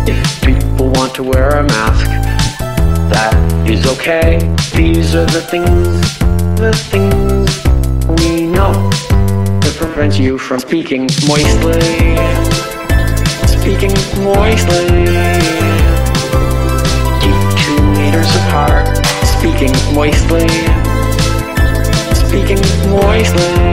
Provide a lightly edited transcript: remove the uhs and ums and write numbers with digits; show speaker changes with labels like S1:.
S1: If people want to wear a mask, that is okay. These are the things we know that prevents you from speaking moistly. Speaking moistly. Keep 2 meters apart. Speaking moistly. Speaking moistly.